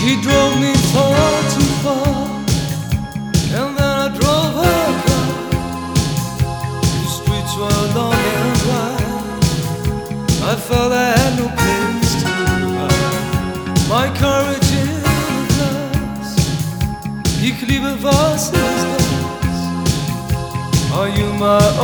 She drove me far too far, and then I drove her car. The streets were long and wide. I felt I had no place to hide. My courage in a glass. Ich liebe, was ist das? Are you my